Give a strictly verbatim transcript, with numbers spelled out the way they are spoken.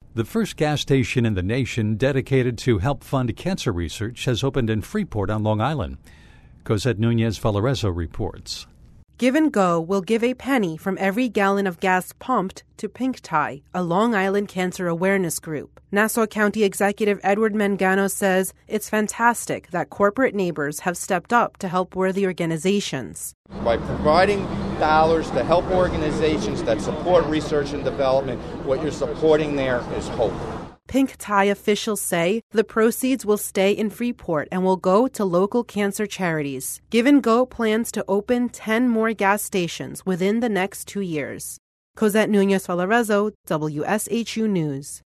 The first gas station in the nation dedicated to help fund cancer research has opened in Freeport on Long Island. Cosette Nunez-Valarezo reports. Give and Go will give a penny from every gallon of gas pumped to Pink Tie, a Long Island cancer awareness group. Nassau County Executive Edward Mangano says it's fantastic that corporate neighbors have stepped up to help worthy organizations. By providing dollars to help organizations that support research and development, what you're supporting there is hope. Pink Tie officials say the proceeds will stay in Freeport and will go to local cancer charities. Give and Go plans to open ten more gas stations within the next two years. Cosette Nunez-Valarezo, W S H U News.